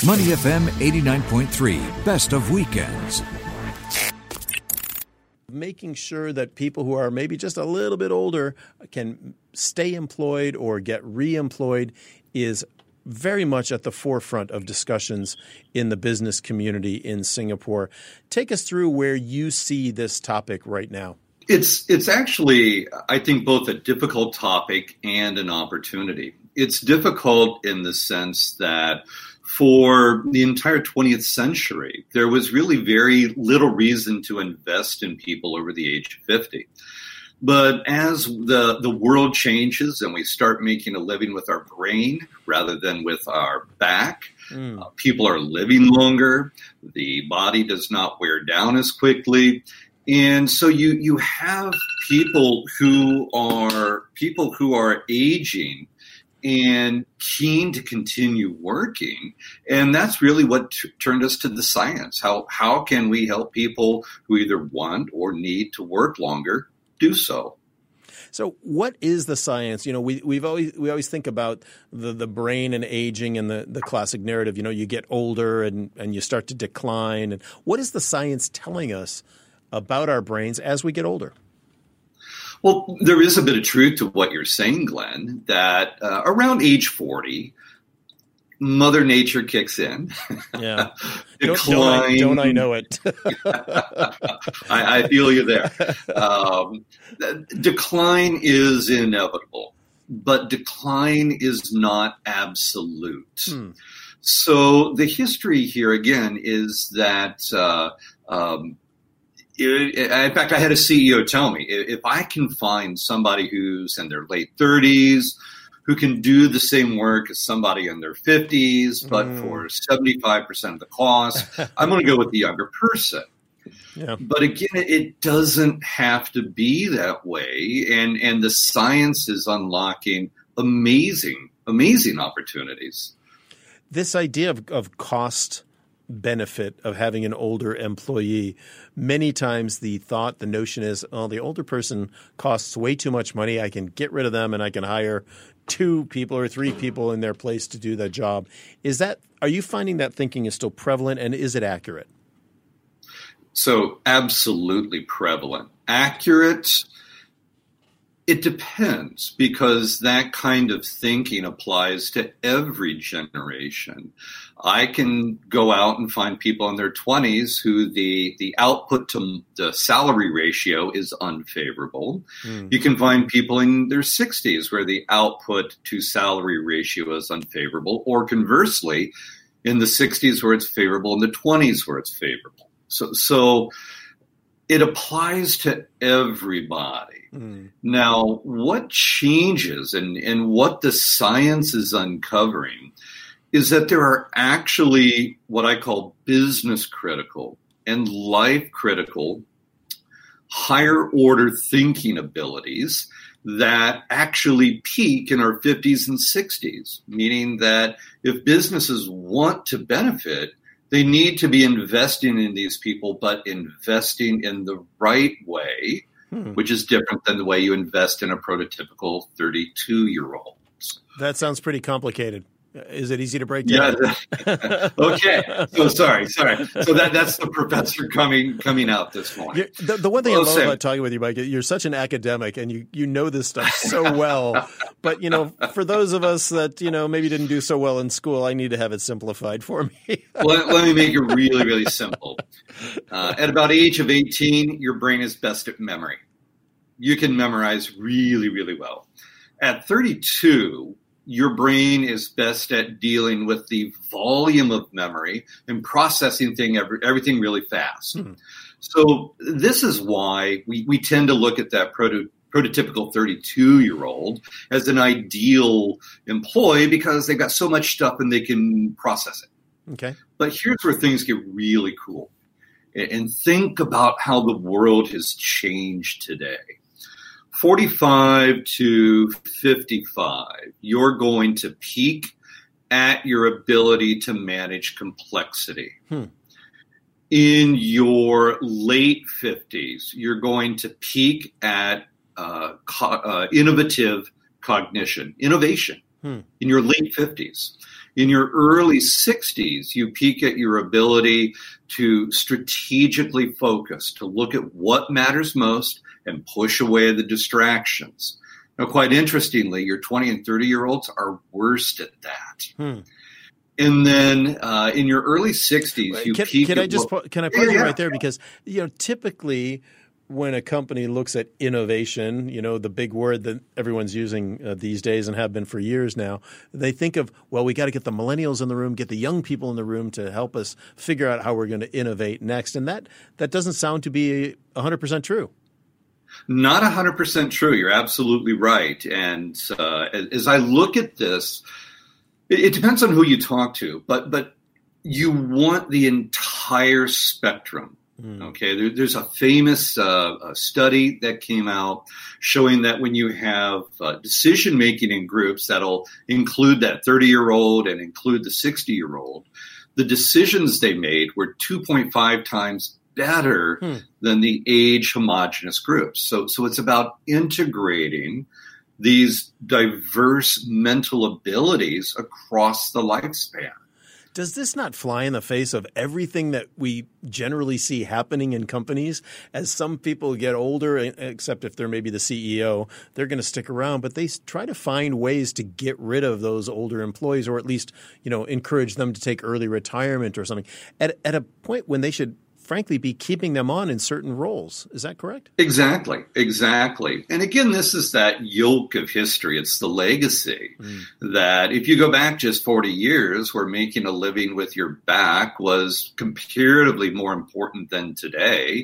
Money FM 89.3, best of weekends. Making sure that people who are maybe just a little bit older can stay employed or get re-employed is very much at the forefront of discussions in the business community in Singapore. Take us through where you see this topic right now. It's actually, I think, both a difficult topic and an opportunity. It's difficult in the sense that for the entire 20th century, there was really very little reason to invest in people over the age of 50. But as the world changes and we start making a living with our brain rather than with our back, people are living longer, the body does not wear down as quickly. And so you have people who are aging and keen to continue working. And that's really what turned us to the science. How can we help people who either want or need to work longer do so? So what is the science? You know, we always think about the brain and aging and the classic narrative. You know, you get older and you start to decline. And what is the science telling us about our brains as we get older? Well, there is a bit of truth to what you're saying, Glenn, that around age 40, Mother Nature kicks in. Yeah. Decline. Don't I know it? I feel you there. Decline is inevitable, but decline is not absolute. So the history here, again, is that in fact, I had a CEO tell me, if I can find somebody who's in their late 30s, who can do the same work as somebody in their 50s, but for 75% of the cost, I'm going to go with the younger person. Yeah. But again, it doesn't have to be that way. And the science is unlocking amazing opportunities. This idea of cost benefit of having an older employee, many times the notion is, oh, the older person costs way too much money. I can get rid of them and I can hire 2 people or 3 people in their place to do that job. Are you finding that thinking is still prevalent, and is it accurate? So absolutely prevalent. Accurate, it depends, because that kind of thinking applies to every generation. I can go out and find people in their 20s who the output to the salary ratio is unfavorable. You can find people in their 60s where the output to salary ratio is unfavorable, or conversely, in the 60s where it's favorable, in the 20s where it's favorable. So it applies to everybody. Now, what changes and what the science is uncovering is that there are actually what I call business critical and life critical higher order thinking abilities that actually peak in our 50s and 60s, meaning that if businesses want to benefit, they need to be investing in these people, but investing in the right way, which is different than the way you invest in a prototypical 32-year-old. That sounds pretty complicated. Is it easy to break down? Yeah. Okay. So sorry. So that's the professor coming out this morning. The one thing I love about talking with you, Mike, you're such an academic and you know this stuff so well. But, for those of us that, maybe didn't do so well in school, I need to have it simplified for me. Let me make it really, really simple. At about age of 18, your brain is best at memory. You can memorize really, really well. At 32, your brain is best at dealing with the volume of memory and processing everything really fast. So this is why we tend to look at that prototypical 32-year-old as an ideal employee, because they've got so much stuff and they can process it. Okay. But here's where things get really cool. And think about how the world has changed today. 45 to 55, you're going to peak at your ability to manage complexity. In your late 50s, you're going to peak at innovation. In your late 50s. In your early 60s, you peak at your ability to strategically focus, to look at what matters most and push away the distractions. Now, quite interestingly, your 20 and 30-year-olds are worst at that. And then in your early 60s, you peak. Can I pause you right there? Because, typically when a company looks at innovation, the big word that everyone's using these days and have been for years now, they think of, well, we got to get the millennials in the room, get the young people in the room to help us figure out how we're going to innovate next. And that doesn't sound to be 100% true. Not 100% true. You're absolutely right. And as I look at this, it depends on who you talk to, but you want the entire spectrum. Okay, there's a famous study that came out showing that when you have decision making in groups that'll include that 30-year-old and include the 60-year-old, the decisions they made were 2.5 times better than the age homogenous groups. So it's about integrating these diverse mental abilities across the lifespan. Does this not fly in the face of everything that we generally see happening in companies? As some people get older, except if they're maybe the CEO, they're going to stick around, but they try to find ways to get rid of those older employees, or at least, encourage them to take early retirement or something at a point when they should frankly be keeping them on in certain roles. Is that correct? Exactly. And again, this is that yoke of history. It's the legacy that if you go back just 40 years, where making a living with your back was comparatively more important than today.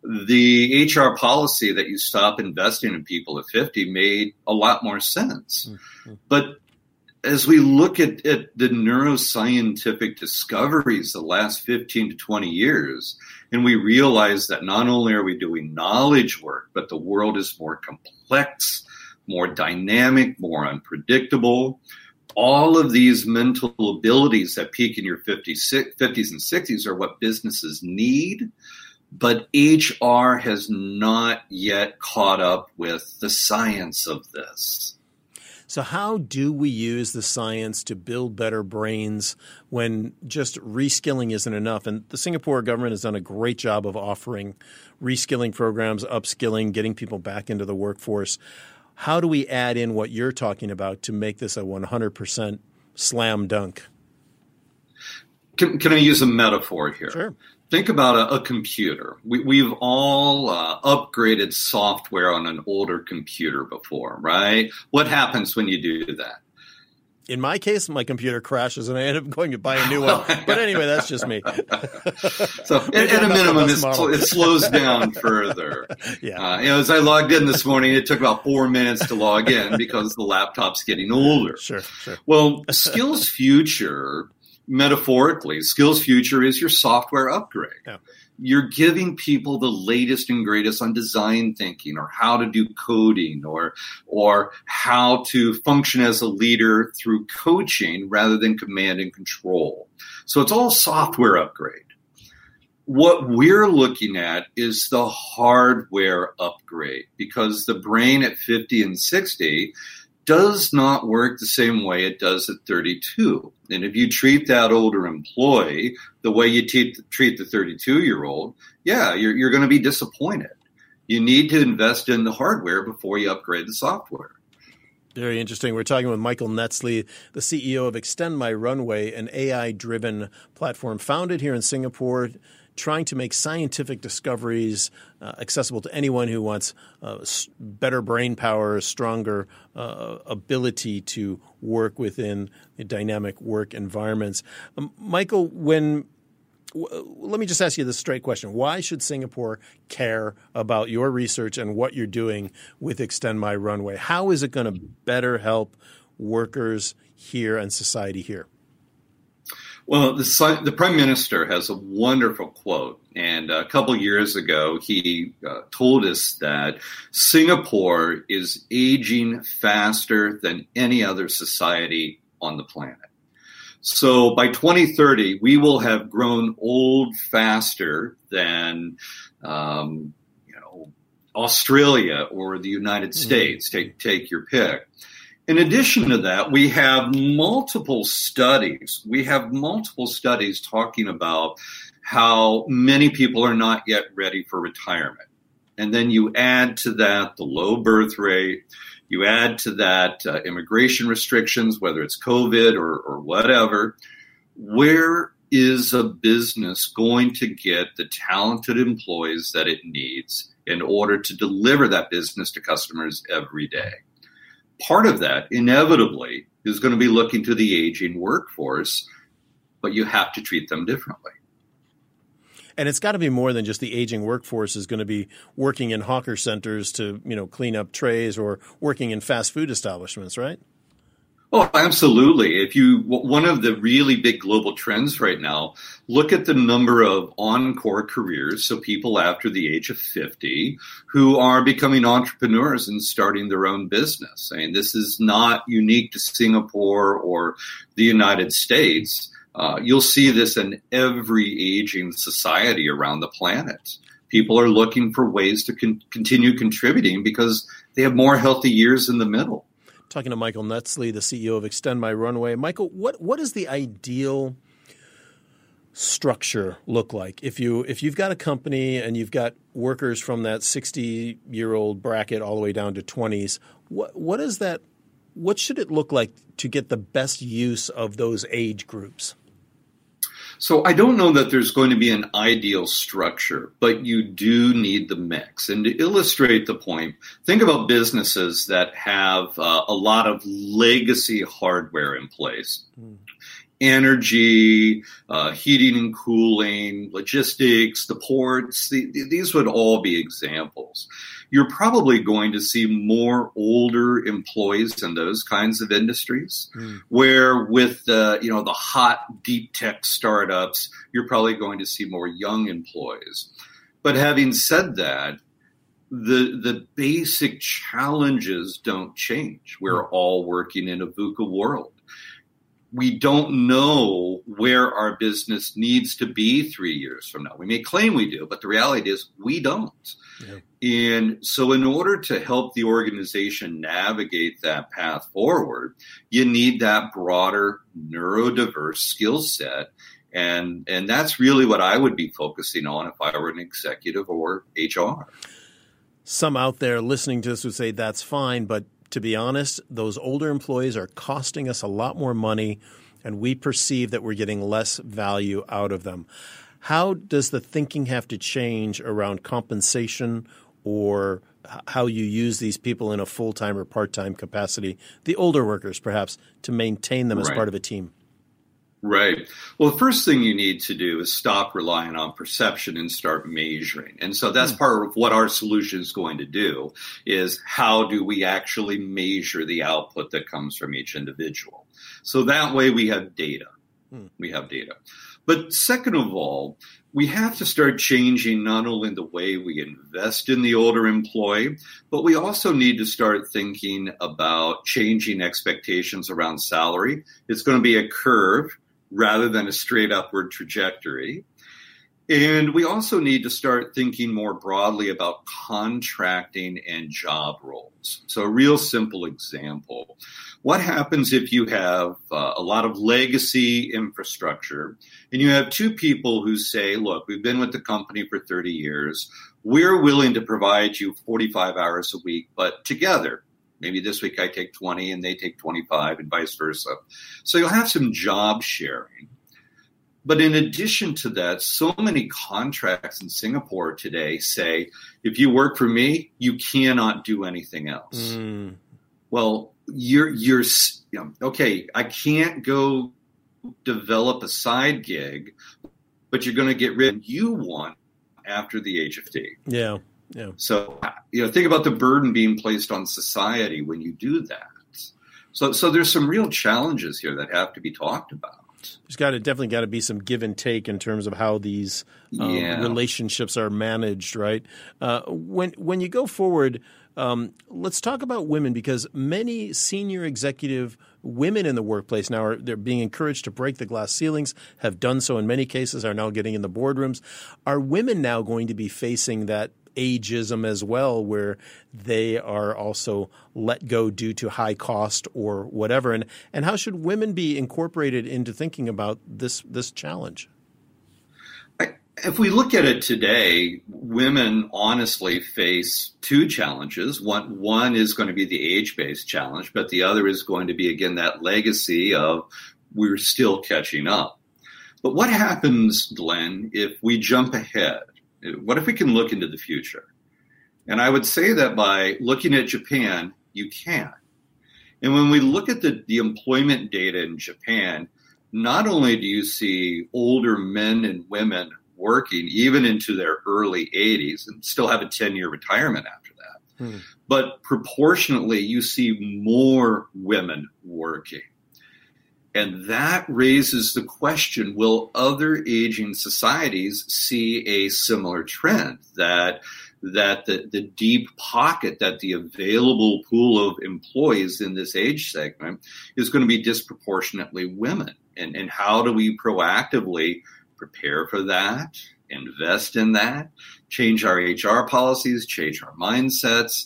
The HR policy that you stop investing in people at 50 made a lot more sense. But as we look at the neuroscientific discoveries the last 15 to 20 years, and we realize that not only are we doing knowledge work, but the world is more complex, more dynamic, more unpredictable. All of these mental abilities that peak in your 50s and 60s are what businesses need, but HR has not yet caught up with the science of this. So how do we use the science to build better brains when just reskilling isn't enough? And the Singapore government has done a great job of offering reskilling programs, upskilling, getting people back into the workforce. How do we add in what you're talking about to make this a 100% slam dunk? Can I use a metaphor here? Sure. Think about a computer. We've all upgraded software on an older computer before, right? What happens when you do that? In my case, my computer crashes and I end up going to buy a new one. But anyway, that's just me. So at a minimum, it slows down further. Yeah. As I logged in this morning, it took about 4 minutes to log in because the laptop's getting older. Sure. Well, Skills Future, metaphorically, Skills Future is your software upgrade. Yeah. You're giving people the latest and greatest on design thinking, or how to do coding, or how to function as a leader through coaching rather than command and control. So it's all software upgrade. What we're looking at is the hardware upgrade, because the brain at 50 and 60 does not work the same way it does at 32. And if you treat that older employee the way you treat the 32-year-old, you're going to be disappointed. You need to invest in the hardware before you upgrade the software. Very interesting. We're talking with Michael Netzli, the CEO of Extend My Runway, an AI-driven platform founded here in Singapore, trying to make scientific discoveries accessible to anyone who wants better brain power, stronger ability to work within dynamic work environments. Michael, let me just ask you this straight question. Why should Singapore care about your research and what you're doing with Extend My Runway? How is it going to better help workers here and society here? Well, the Prime Minister has a wonderful quote, and a couple years ago he told us that Singapore is aging faster than any other society on the planet. So by 2030, we will have grown old faster than Australia or the United States. Take your pick. In addition to that, we have multiple studies. We have multiple studies talking about how many people are not yet ready for retirement. And then you add to that the low birth rate. You add to that immigration restrictions, whether it's COVID or whatever. Where is a business going to get the talented employees that it needs in order to deliver that business to customers every day? Part of that, inevitably, is going to be looking to the aging workforce, but you have to treat them differently. And it's got to be more than just the aging workforce is going to be working in hawker centers to, clean up trays or working in fast food establishments, right? Oh, absolutely. One of the really big global trends right now, look at the number of encore careers, so people after the age of 50 who are becoming entrepreneurs and starting their own business. I mean, this is not unique to Singapore or the United States. You'll see this in every aging society around the planet. People are looking for ways to continue contributing because they have more healthy years in the middle. Talking to Michael Nutzley, the CEO of Extend My Runway. Michael, what does the ideal structure look like? If you've got a company and you've got workers from that 60-year-old bracket all the way down to 20s, what is that? What should it look like to get the best use of those age groups? So I don't know that there's going to be an ideal structure, but you do need the mix. And to illustrate the point, think about businesses that have a lot of legacy hardware in place. Energy, heating and cooling, logistics, the ports, these would all be examples. You're probably going to see more older employees in those kinds of industries, where with the hot deep tech startups, you're probably going to see more young employees. But having said that, the basic challenges don't change. We're all working in a VUCA world. We don't know where our business needs to be 3 years from now. We may claim we do, but the reality is we don't. Yeah. And so in order to help the organization navigate that path forward, you need that broader neurodiverse skill set. And that's really what I would be focusing on if I were an executive or HR. Some out there listening to this would say that's fine, but to be honest, those older employees are costing us a lot more money, and we perceive that we're getting less value out of them. How does the thinking have to change around compensation or how you use these people in a full-time or part-time capacity, the older workers perhaps, to maintain them as part of a team? Right. Well, the first thing you need to do is stop relying on perception and start measuring. And so that's part of what our solution is going to do, is how do we actually measure the output that comes from each individual? So that way we have data. We have data. But second of all, we have to start changing not only the way we invest in the older employee, but we also need to start thinking about changing expectations around salary. It's going to be a curve rather than a straight upward trajectory. And we also need to start thinking more broadly about contracting and job roles. So a real simple example. What happens if you have a lot of legacy infrastructure and you have two people who say, look, we've been with the company for 30 years. We're willing to provide you 45 hours a week, but together, maybe this week I take 20 and they take 25 and vice versa. So you'll have some job sharing. But in addition to that, so many contracts in Singapore today say, if you work for me, you cannot do anything else. Well, you're okay, I can't go develop a side gig, but you're going to get rid of what you want after the age of 50. Yeah. So, think about the burden being placed on society when you do that. So there's some real challenges here that have to be talked about. There's definitely got to be some give and take in terms of how these relationships are managed, right? When you go forward, let's talk about women, because many senior executive women in the workplace now they're being encouraged to break the glass ceilings, have done so in many cases, are now getting in the boardrooms. Are women now going to be facing that ageism as well, where they are also let go due to high cost or whatever. And how should women be incorporated into thinking about this challenge? If we look at it today, women honestly face two challenges. One is going to be the age-based challenge, but the other is going to be, again, that legacy of we're still catching up. But what happens, Glenn, if we jump ahead? What if we can look into the future? And I would say that by looking at Japan, you can. And when we look at the employment data in Japan, not only do you see older men and women working even into their early 80s and still have a 10-year retirement after that, but proportionately you see more women working. And that raises the question, will other aging societies see a similar trend, that the deep pocket, that the available pool of employees in this age segment is going to be disproportionately women? And how do we proactively prepare for that, invest in that, change our HR policies, change our mindsets?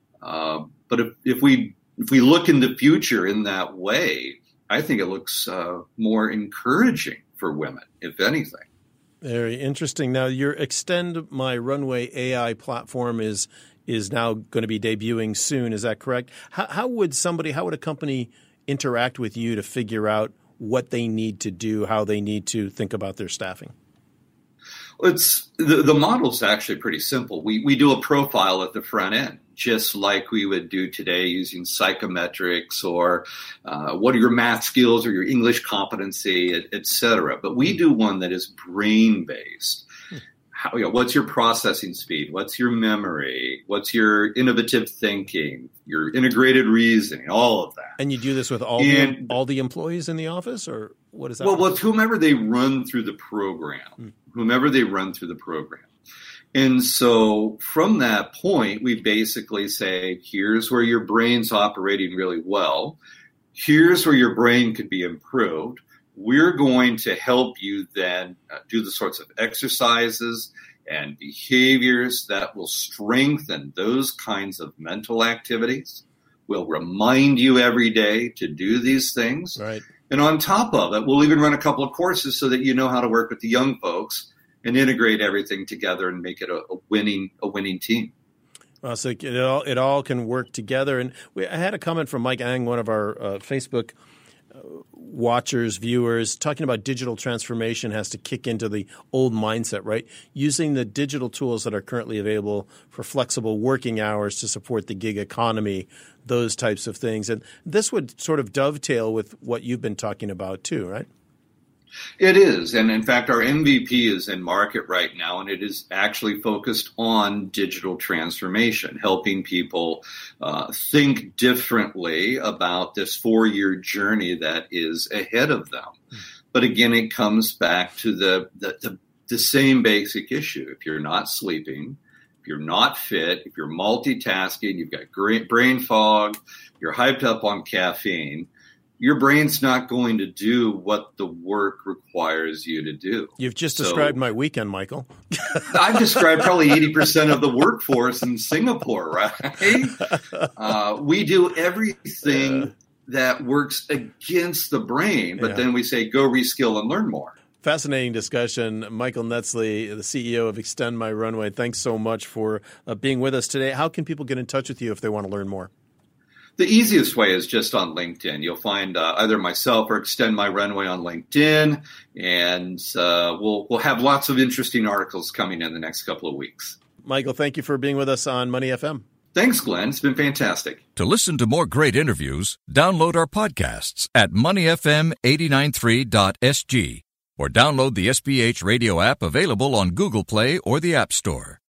But if we look in the future in that way, I think it looks more encouraging for women, if anything. Very interesting. Now, your Extend My Runway AI platform is now going to be debuting soon. Is that correct? How would a company interact with you to figure out what they need to do, how they need to think about their staffing? Well, the model's actually pretty simple. We do a profile at the front end, just like we would do today using psychometrics or what are your math skills or your English competency, et cetera. But we do one that is brain-based. What's your processing speed? What's your memory? What's your innovative thinking? Your integrated reasoning? All of that. And you do this with all the employees in the office, or what is that? Well, with whomever they run through the program. And so from that point, we basically say, here's where your brain's operating really well. Here's where your brain could be improved. We're going to help you then do the sorts of exercises and behaviors that will strengthen those kinds of mental activities. We'll remind you every day to do these things. Right. And on top of it, we'll even run a couple of courses so that you know how to work with the young folks and integrate everything together and make it a winning team. Well, so it all can work together. And I had a comment from Mike Ang, one of our Facebook watchers, viewers, talking about digital transformation has to kick into the old mindset, right? Using the digital tools that are currently available for flexible working hours to support the gig economy, those types of things. And this would sort of dovetail with what you've been talking about too, right? It is. And in fact, our MVP is in market right now, and it is actually focused on digital transformation, helping people think differently about this 4-year journey that is ahead of them. But again, it comes back to the same basic issue. If you're not sleeping, if you're not fit, if you're multitasking, you've got brain fog, you're hyped up on caffeine, your brain's not going to do what the work requires you to do. You've just described my weekend, Michael. I've described probably 80% of the workforce in Singapore, right? We do everything that works against the brain, but then we say, go reskill and learn more. Fascinating discussion. Michael Netzley, the CEO of Extend My Runway, thanks so much for being with us today. How can people get in touch with you if they want to learn more? The easiest way is just on LinkedIn. You'll find either myself or Extend My Runway on LinkedIn, and we'll have lots of interesting articles coming in the next couple of weeks. Michael, thank you for being with us on Money FM. Thanks, Glenn. It's been fantastic. To listen to more great interviews, download our podcasts at moneyfm893.sg or download the SBH radio app available on Google Play or the App Store.